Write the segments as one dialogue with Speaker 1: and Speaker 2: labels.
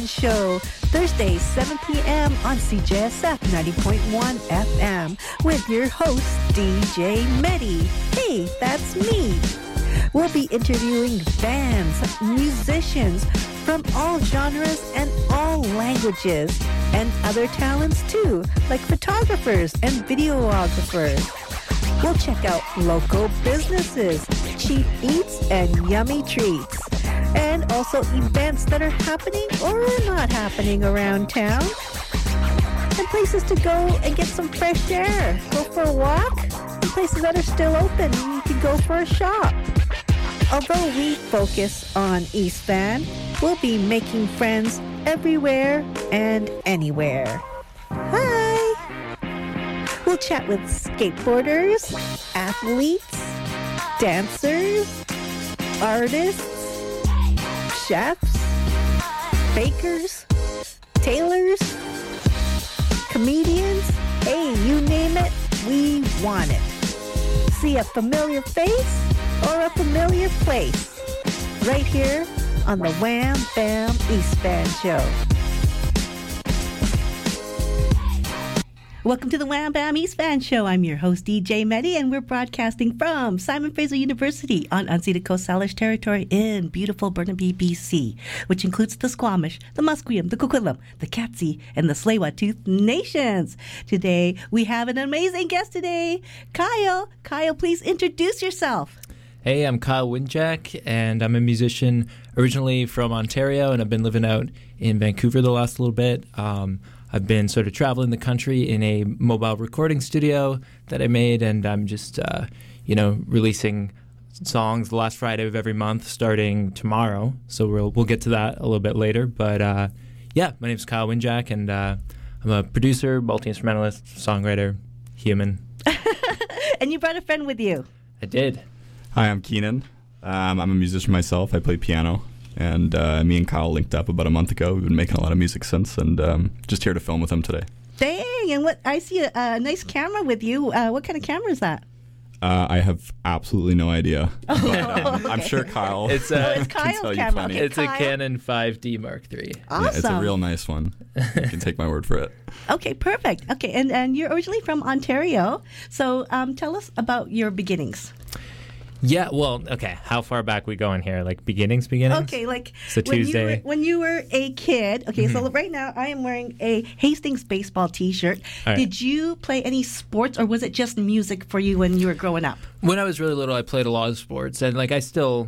Speaker 1: Band Show, Thursday, 7 p.m. on CJSF 90.1 FM with your host, DJ Medi. Hey, that's me. We'll be interviewing bands, musicians from all genres and all languages, and other talents too, like photographers and videographers. We'll check out local businesses, cheap eats, and yummy treats. And also events that are happening or not happening around town. And places to go and get some fresh air. Go for a walk. And places that are still open. You can go for a shop. Although we focus on East Van, we'll be making friends everywhere and anywhere. Hi! We'll chat with skateboarders, athletes, dancers, artists, chefs, bakers, tailors, comedians. Hey, you name it, we want it. See a familiar face or a familiar place right here on the Wham Bam East Van Show. Welcome to the Wham Bam East Van Show. I'm your host, DJ Medi, and we're broadcasting from Simon Fraser University on unceded Coast Salish territory in beautiful Burnaby, BC, which includes the Squamish, the Musqueam, the Coquitlam, the Katzie, and the Tsleil-Waututh nations. Today, we have an amazing guest today, Kyle. Kyle, please introduce yourself.
Speaker 2: Hey, I'm Kyle Winjack, and I'm a musician originally from Ontario, and I've been living out in Vancouver the last little bit. I've been sort of traveling the country in a mobile recording studio that I made, and I'm just, releasing songs the last Friday of every month starting tomorrow. So we'll get to that a little bit later. But, my name's Kyle Winjack, and I'm a producer, multi-instrumentalist, songwriter, human.
Speaker 1: And you brought a friend with you.
Speaker 2: I did.
Speaker 3: Hi, I'm Keenan. I'm a musician myself. I play piano. And me and Kyle linked up about a month ago. We've been making a lot of music since, and just here to film with him today.
Speaker 1: Dang, and I see a nice camera with you. What kind of camera is that?
Speaker 3: I have absolutely no idea.
Speaker 1: Oh,
Speaker 3: But,
Speaker 1: okay.
Speaker 3: I'm sure Kyle
Speaker 2: It's
Speaker 1: Kyle's
Speaker 3: can tell you
Speaker 1: camera.
Speaker 3: plenty.
Speaker 1: Okay,
Speaker 2: It's a
Speaker 1: Kyle.
Speaker 2: Canon 5D Mark III.
Speaker 1: Awesome.
Speaker 3: Yeah, it's a real nice one. You can take my word for it.
Speaker 1: Okay, perfect. Okay, and you're originally from Ontario. So tell us about your beginnings.
Speaker 2: Yeah, well, okay. How far back we going here? Like beginnings?
Speaker 1: Okay, like
Speaker 2: So
Speaker 1: when
Speaker 2: Tuesday.
Speaker 1: when you were a kid. Okay, so right now I am wearing a Hastings baseball T-shirt.
Speaker 2: All right.
Speaker 1: Did you play any sports, or was it just music for you when you were growing up?
Speaker 2: When I was really little, I played a lot of sports, and like I still,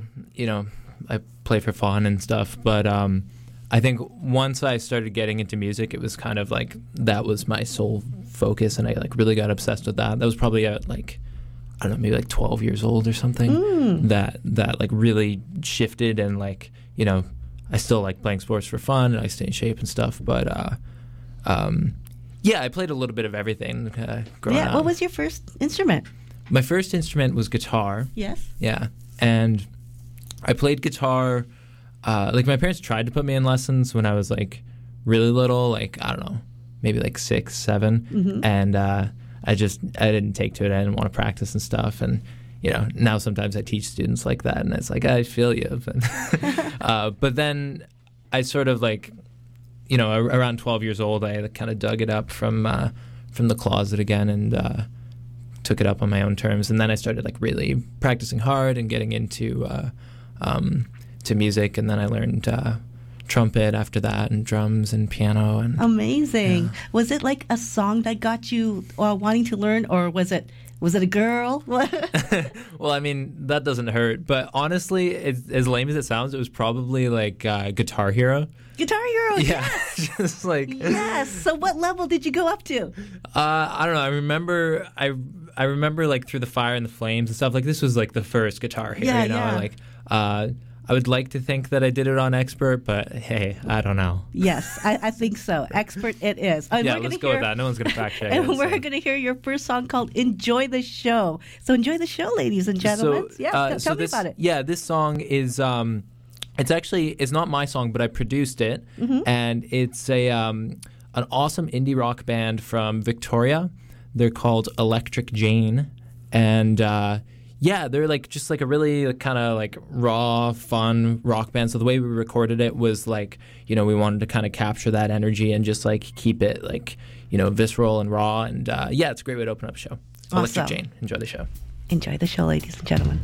Speaker 2: I play for fun and stuff. But I think once I started getting into music, it was kind of like that was my sole focus, and I like really got obsessed with that. That was probably at like, I don't know, maybe like 12 years old or something. That like really shifted, and like I still like playing sports for fun, and I stay in shape and stuff. But I played a little bit of everything growing up.
Speaker 1: What was your first instrument?
Speaker 2: My first instrument was guitar.
Speaker 1: Yes.
Speaker 2: Yeah, and I played guitar. Like my parents tried to put me in lessons when I was like really little, like I don't know, maybe like 6, 7, and I didn't take to it. I didn't want to practice and stuff, and now sometimes I teach students like that, and it's like I feel you, but then I sort of like around 12 years old, I kind of dug it up from the closet again and took it up on my own terms, and then I started like really practicing hard and getting into to music, and then I learned trumpet after that, and drums and piano. And
Speaker 1: Amazing. Was it like a song that got you wanting to learn, or was it a girl?
Speaker 2: well, I mean, that doesn't hurt, but honestly, as lame as it sounds, it was probably like Guitar Hero.
Speaker 1: Guitar Hero.
Speaker 2: Yeah, just like
Speaker 1: Yes. So what level did you go up to?
Speaker 2: I don't know. I remember like Through the Fire and the Flames and stuff. Like this was like the first Guitar Hero.
Speaker 1: Yeah.
Speaker 2: Like I would like to think that I did it on Expert, but hey, I don't know.
Speaker 1: Yes, I think so. Expert it is. And
Speaker 2: Yeah,
Speaker 1: we're
Speaker 2: let's
Speaker 1: gonna
Speaker 2: go with that. No one's going to fact check
Speaker 1: And
Speaker 2: it.
Speaker 1: we're going to hear your first song called Enjoy the Show. So enjoy the show, ladies and gentlemen. Tell me about it.
Speaker 2: Yeah, this song is it's not my song, but I produced it, and it's an awesome indie rock band from Victoria. They're called Electric Jane, and Yeah, they're like just like a really kind of like raw, fun rock band. So the way we recorded it was like, you know, we wanted to kind of capture that energy and just like keep it like, you know, visceral and raw. And yeah, it's a great way to open up a show. Electric Jane, enjoy the show.
Speaker 1: Enjoy the show, ladies and gentlemen.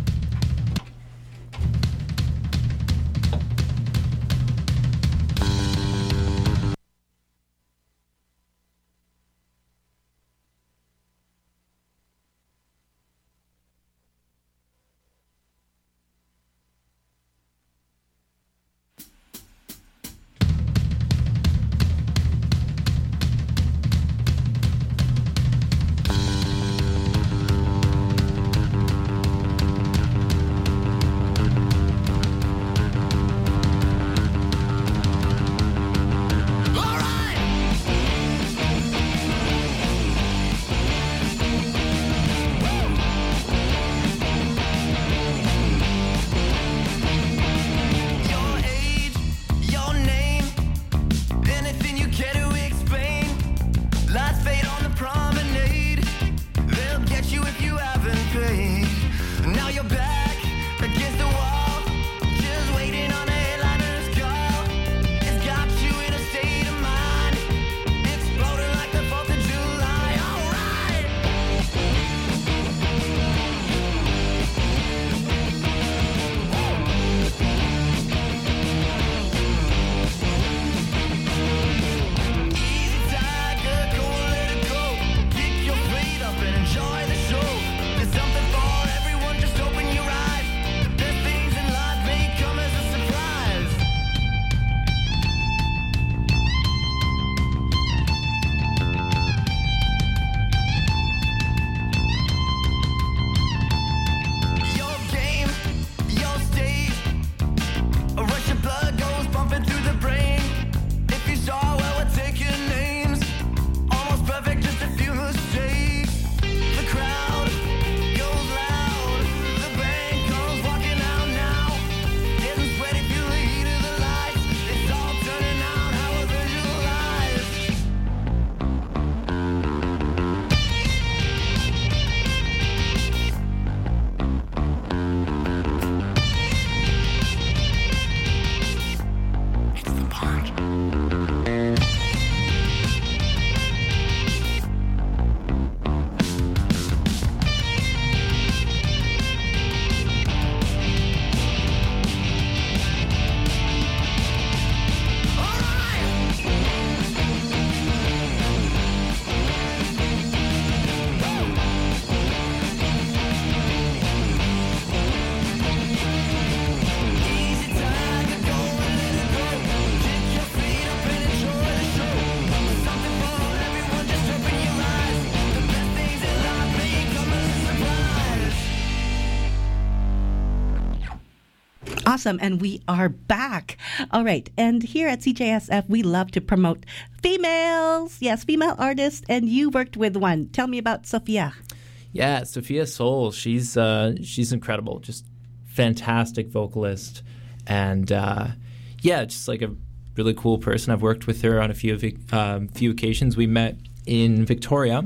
Speaker 1: Awesome. And we are back. All right. And here at CJSF, we love to promote females. Yes, female artists. And you worked with one. Tell me about Sophia.
Speaker 2: Yeah, Sophia Soul. She's incredible. Just fantastic vocalist. And yeah, just like a really cool person. I've worked with her on a few occasions. We met in Victoria.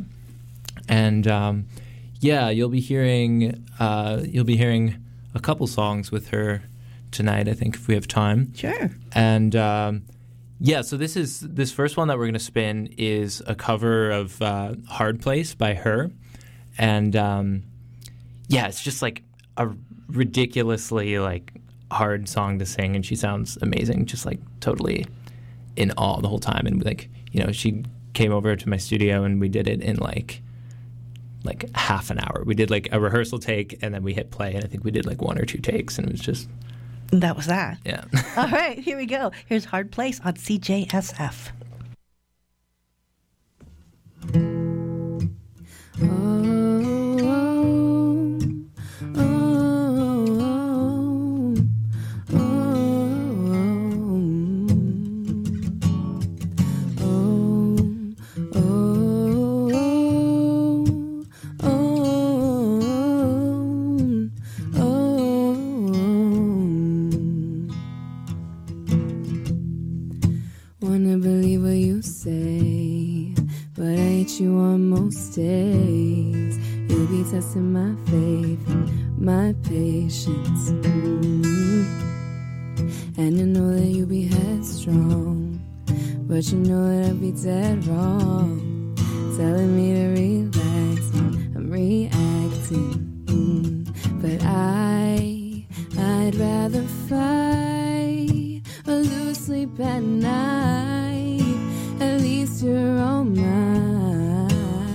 Speaker 2: And yeah, you'll be hearing a couple songs with her tonight, I think, if we have time.
Speaker 1: Sure.
Speaker 2: And yeah, so this first one that we're going to spin is a cover of Hard Place by her. And yeah, it's just like a ridiculously like hard song to sing, and she sounds amazing, just like totally in awe the whole time. And like, you know, she came over to my studio and we did it in like half an hour. We did like a rehearsal take and then we hit play, and I think we did like 1 or 2 takes, and it was just...
Speaker 1: That was that.
Speaker 2: Yeah.
Speaker 1: All right, here we go. Here's Hard Place on CJSF.
Speaker 4: Wanna believe what you say, but I hate you on most days. And you know that you be headstrong, but you know that I'd be dead wrong, telling me to relax, I'm reacting. But I'd rather fight or lose sleep at night. At least you're on mine.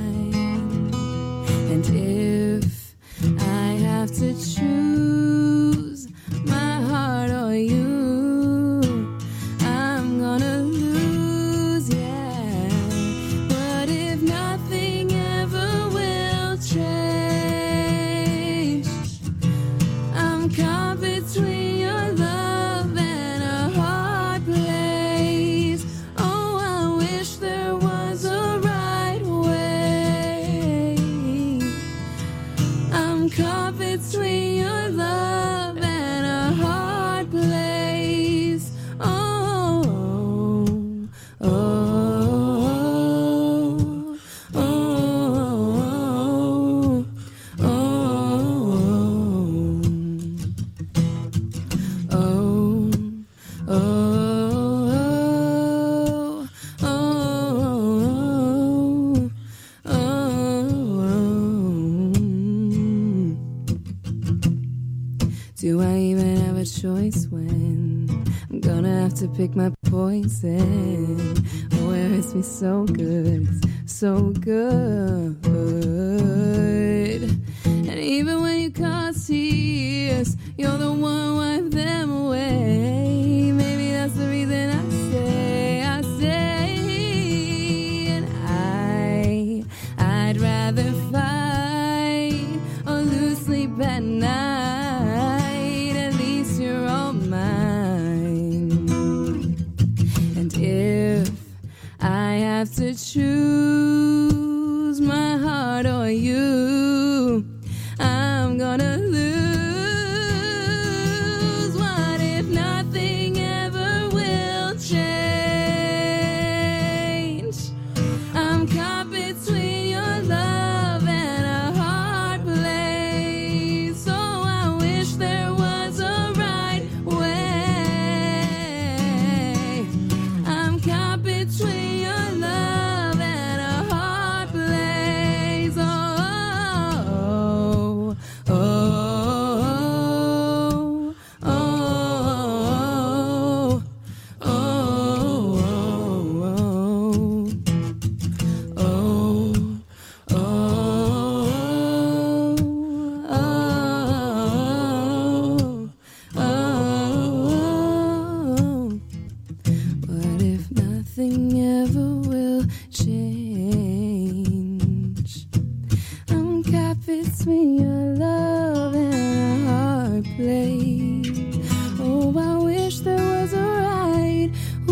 Speaker 4: And if I have to choose my heart or you, I'm gonna lose, yeah. But if nothing ever will change, I'm caught between your love and a hard place. Oh, I wish there was a right way. I'm caught between your love and a hard place. Oh, oh, oh, oh, oh, oh, oh, do I even have a choice when I'm gonna have to pick my poison? Oh, it hurts me so good, it's so good. And even when you cause tears, you're the one wipe them away. Maybe that's the reason I say, and I'd rather fight or lose sleep at night. At least you're on mine. And if I have to choose my heart or you, I'm gonna lose. What if nothing ever will change? I'm caught between your love and a hard place. So I wish there was a right way. I'm caught between your love and a hard place. Oh, oh, oh, oh, oh, what if nothing ever will change? I'm caught between your love and a hard place. Oh, I wish there was a right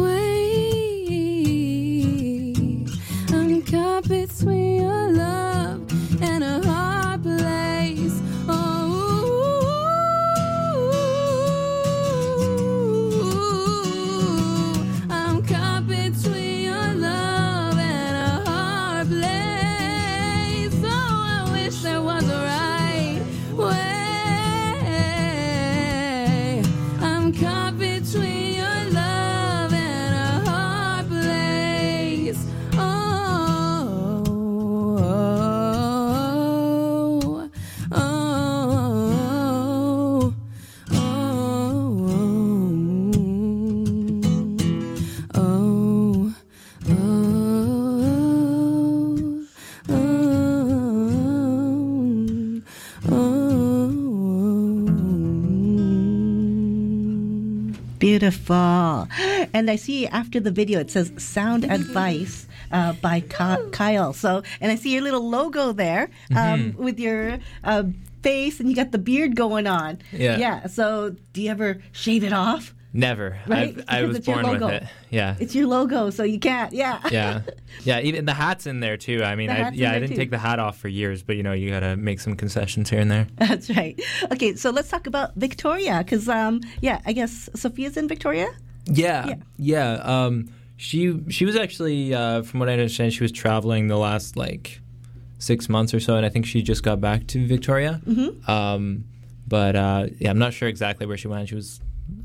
Speaker 4: way. I'm caught between your love and a hard place. Oh, I'm caught between your love and a hard place. Oh, I wish there was a right way. I'm caught between your love and a hard place. Oh, oh, oh, oh, oh,
Speaker 1: Beautiful. And I see after the video it says Sound Advice by Kyle. So, and I see your little logo there with your face, and you got the beard going on. Yeah. So, do you ever shave it off?
Speaker 2: Never.
Speaker 1: Right?
Speaker 2: I was born with it. Yeah.
Speaker 1: It's your logo, so you can't. Yeah.
Speaker 2: Yeah. Even the hat's in there too. I mean, I didn't take the hat off for years, but you got to make some concessions here and there.
Speaker 1: That's right. Okay, so let's talk about Victoria, because I guess Sophia's in Victoria.
Speaker 2: Yeah. She was actually, from what I understand, she was traveling the last 6 months or so, and I think she just got back to Victoria. Mm-hmm. But I'm not sure exactly where she went. She was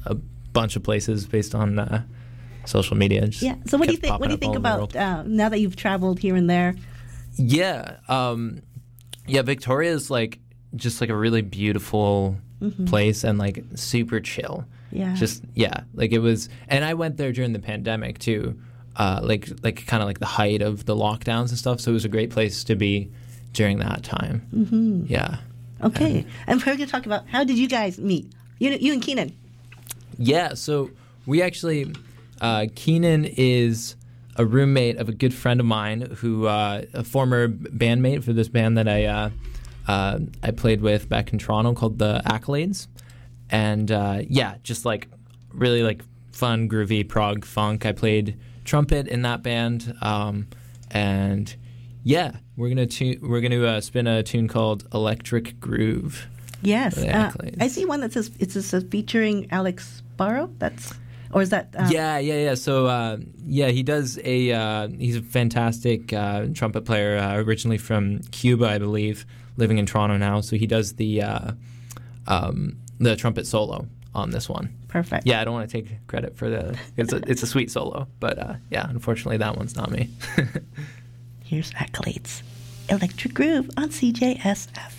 Speaker 2: bunch of places based on social media. Just
Speaker 1: Yeah. So what do you
Speaker 2: kept
Speaker 1: think? What do you
Speaker 2: popping
Speaker 1: think
Speaker 2: up all over the
Speaker 1: about
Speaker 2: world.
Speaker 1: now that you've traveled here and there?
Speaker 2: Yeah, Victoria is like just like a really beautiful place and like super chill.
Speaker 1: Yeah.
Speaker 2: Like it was, and I went there during the pandemic too, like kind of like the height of the lockdowns and stuff. So it was a great place to be during that time. Mm-hmm. Yeah.
Speaker 1: Okay. And we're going to talk about how did you guys meet? You and Keenan.
Speaker 2: Yeah. So we actually, Keenan is a roommate of a good friend of mine who, a former bandmate for this band that I played with back in Toronto called the Accolades. And just like really like fun, groovy prog funk. I played trumpet in that band. And yeah, we're gonna spin a tune called Electric Groove.
Speaker 1: Yes.
Speaker 2: The Accolades.
Speaker 1: I see one that says it says featuring Alex Barrow. Or is that?
Speaker 2: Yeah. So he does he's a fantastic trumpet player, originally from Cuba, I believe, living in Toronto now. So he does the trumpet solo on this one.
Speaker 1: Perfect.
Speaker 2: Yeah, I don't want to take credit for it's a sweet solo, but unfortunately that one's not me.
Speaker 1: Here's Accolades, Electric Groove on CJSF.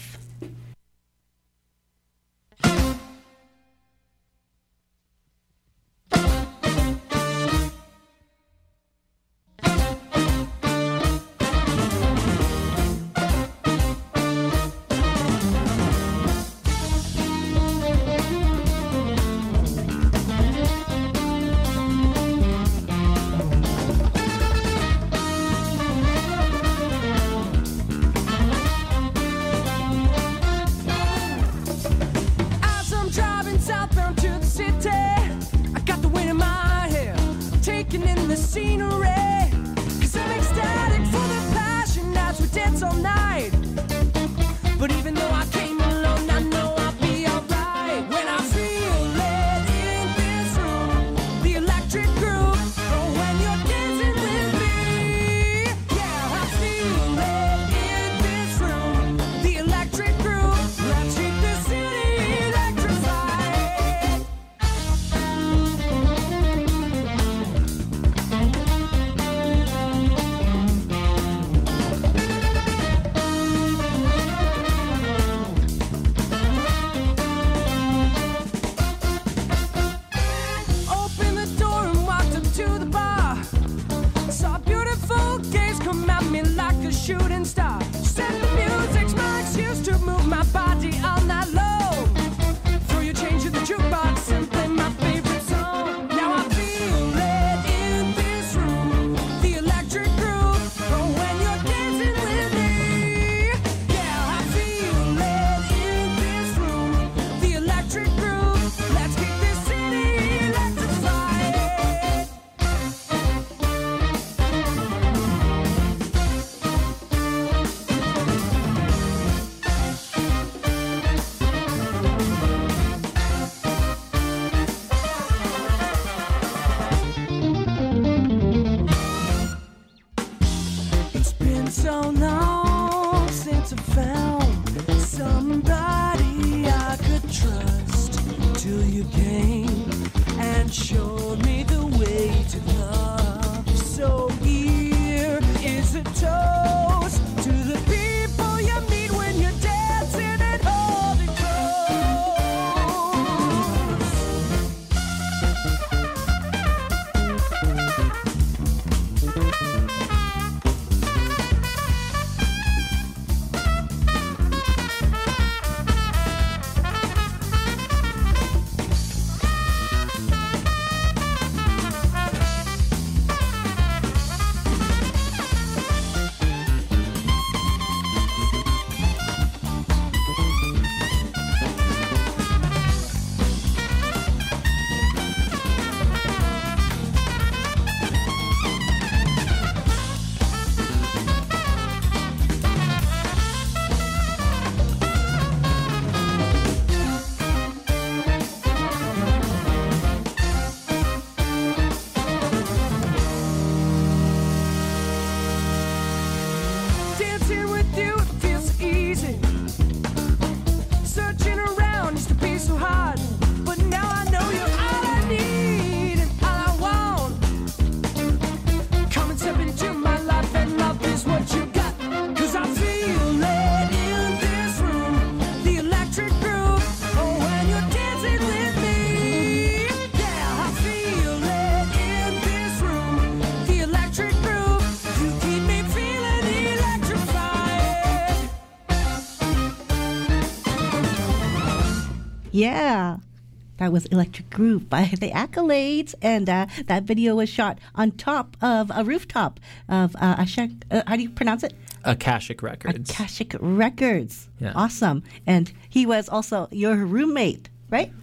Speaker 1: Yeah. That was Electric Groove by the Accolades, and that video was shot on top of a rooftop of how do you pronounce it?
Speaker 2: Akashic Records.
Speaker 1: Akashic Records.
Speaker 2: Yeah.
Speaker 1: Awesome. And he was also your roommate, right?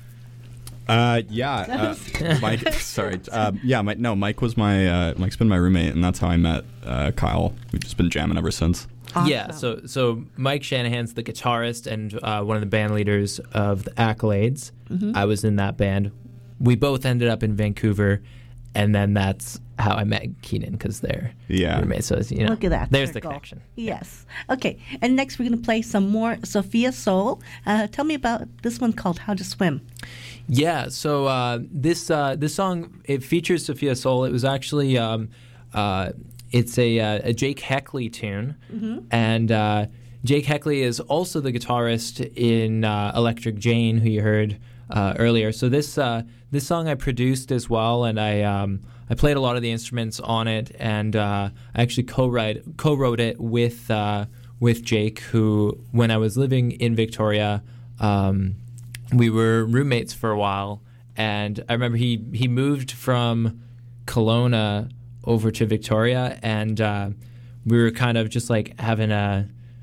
Speaker 3: Mike. Sorry. Mike was Mike's been my roommate, and that's how I met Kyle. We've just been jamming ever since.
Speaker 1: Awesome.
Speaker 2: Yeah, so Mike Shanahan's the guitarist and one of the band leaders of the Accolades.
Speaker 1: Mm-hmm.
Speaker 2: I was in that band. We both ended up in Vancouver, and then that's how I met Keenan, because they're roommates. So
Speaker 1: Look at that.
Speaker 2: There's the
Speaker 1: circle.
Speaker 2: connection.
Speaker 1: Yes. Okay. And next we're going to play some more Sophia Soul. Tell me about this one called How to Swim.
Speaker 2: Yeah. So this song, it features Sophia Soul. It was actually it's a Jake Heckley tune, and Jake Heckley is also the guitarist in Electric Jane, who you heard earlier. So this song I produced as well, and I played a lot of the instruments on it, and I actually co-wrote it with Jake, who, when I was living in Victoria, we were roommates for a while, and I remember he moved from Kelowna over to Victoria, and we were kind of just like having a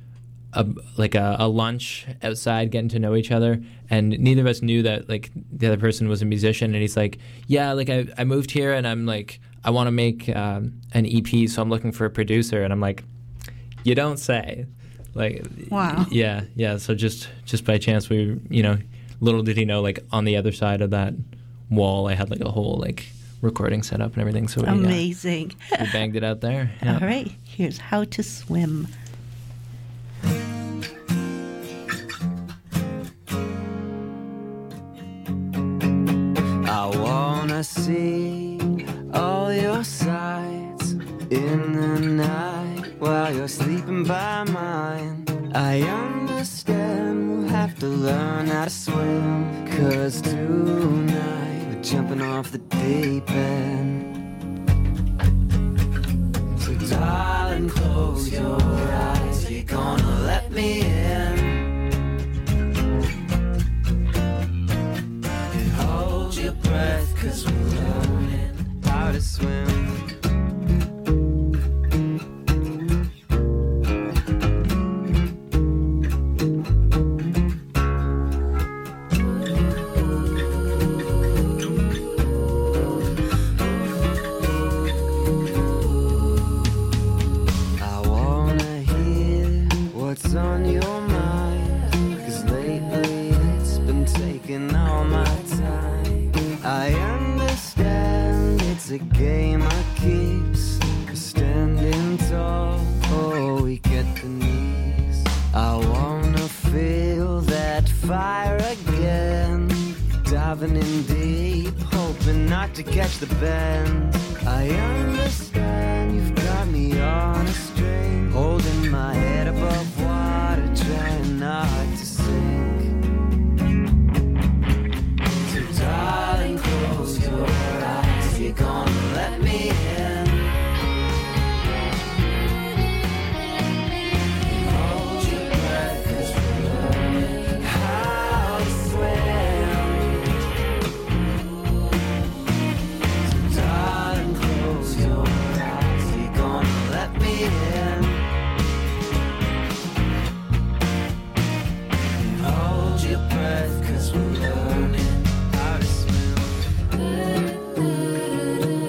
Speaker 2: lunch outside, getting to know each other, and neither of us knew that like the other person was a musician. And he's like, yeah, like I moved here, and I'm like, I want to make an EP, so I'm looking for a producer. And I'm like, you don't say. Like,
Speaker 1: wow.
Speaker 2: Yeah. So just by chance, we, little did he know, like on the other side of that wall, I had like a whole like recording set up and everything. So
Speaker 1: amazing.
Speaker 2: We banged it out there. Yeah.
Speaker 1: All right. Here's How to Swim.
Speaker 5: I wanna see all your sights in the night while you're sleeping by mine. I understand we'll have to learn how to swim, 'cause tonight we're jumping off the deep end. So darling, close your eyes, you're gonna let me in. And hold your breath, 'cause we're learning how to swim. On your mind, 'cause lately it's been taking all my time. I understand it's a game that keeps standing tall. Oh, we get the knees. I wanna feel that fire again, diving in deep, hoping not to catch the bend. I understand you've got me on a string, holding my head above water, trying not to sink. So darling, close your eyes, you're gonna let me in. Hold your breath, 'cause we're learning how to swim. So darling, close your eyes, you're gonna let me in. Hold your breath, 'cause we're learning how to swim.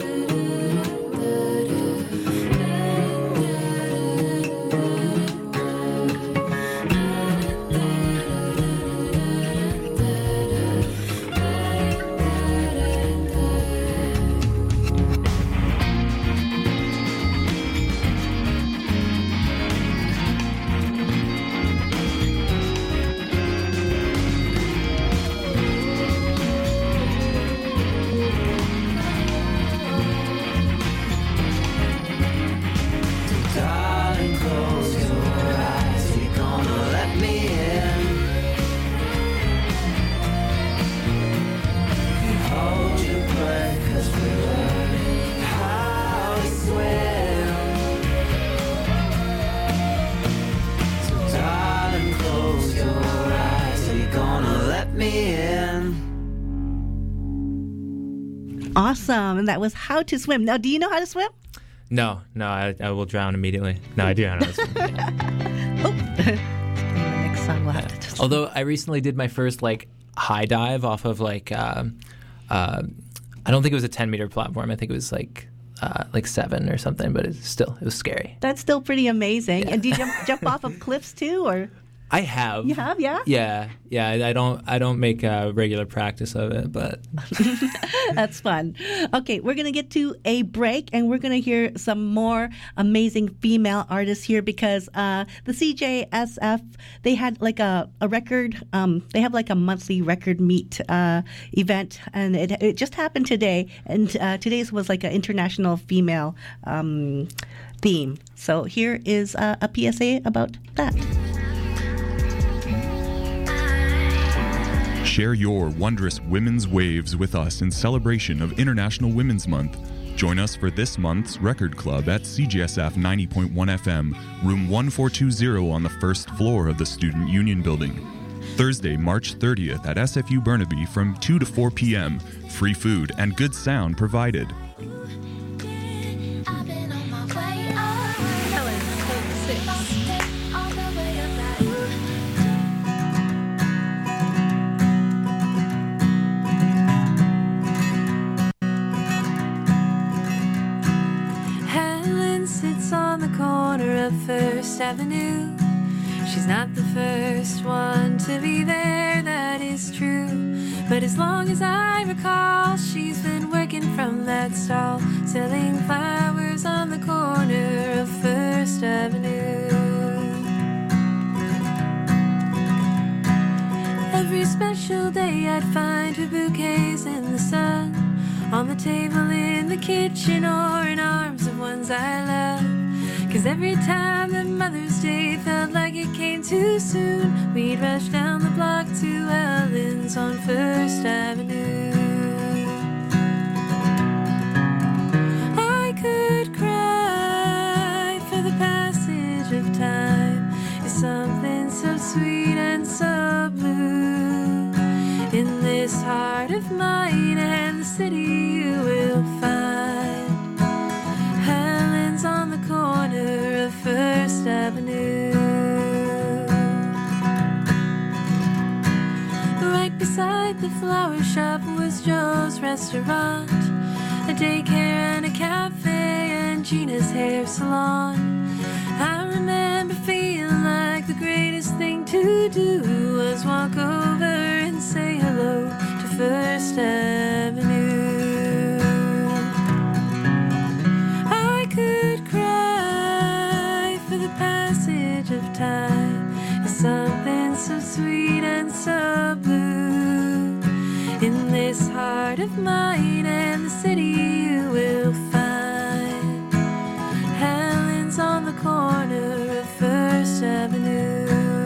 Speaker 1: Awesome. And that was How to Swim. Now, do you know how to swim?
Speaker 2: No, I will drown immediately. No, I do know how to swim.
Speaker 1: Oh, the next song we'll have to just...
Speaker 2: Although I recently did my first like high dive off of like I don't think it was a 10-meter platform. I think it was like 7 or something. But it was scary.
Speaker 1: That's still pretty amazing.
Speaker 2: Yeah.
Speaker 1: And do you jump off of cliffs too, or?
Speaker 2: I have.
Speaker 1: You have, yeah?
Speaker 2: Yeah. I don't make regular practice of it, but
Speaker 1: That's fun. Okay, we're going to get to a break, and we're going to hear some more amazing female artists here because the CJSF, they had like a record, they have like a monthly record meet event, and it just happened today, and today's was like an international female theme. So here is a PSA about that.
Speaker 6: Share your wondrous women's waves with us in celebration of International Women's Month. Join us for this month's Record Club at CJSF 90.1 FM, room 1420 on the first floor of the Student Union Building. Thursday, March 30th at SFU Burnaby from 2 to 4 p.m. Free food and good sound provided.
Speaker 4: First Avenue. She's not the first one to be there, that is true. But as long as I recall, she's been working from that stall, selling flowers on the corner of First Avenue. Every special day I'd find her bouquets in the sun, on the table in the kitchen or in arms of ones I love. 'Cause every time that Mother's Day felt like it came too soon, we'd rush down the block to Ellen's on First Avenue. I could cry for the passage of time. It's something so sweet and so blue. In this heart of mine and the city you will find Helen's on the corner of First Avenue. Right beside the flower shop was Joe's restaurant, a daycare and a cafe and Gina's hair salon. I remember feeling like the greatest thing to do was walk over and say hello to First Avenue. I could cry for the passage of time. It's something so sweet and so blue. In this heart of mine and the city you will find Helen's on the corner of First Avenue.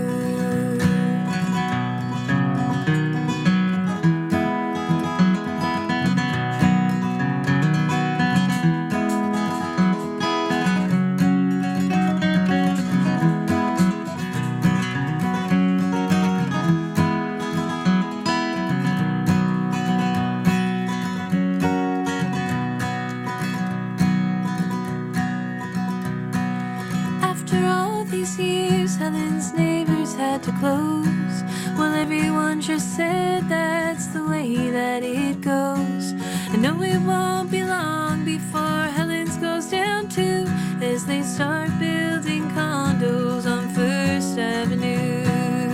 Speaker 4: Years, Helen's neighbors had to close. Well, everyone just said that's the way that it goes. I know it won't be long before Helen's goes down too, as they start building condos on First Avenue.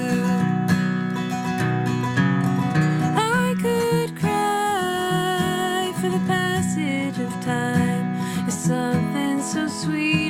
Speaker 4: I could cry for the passage of time. It's something so sweet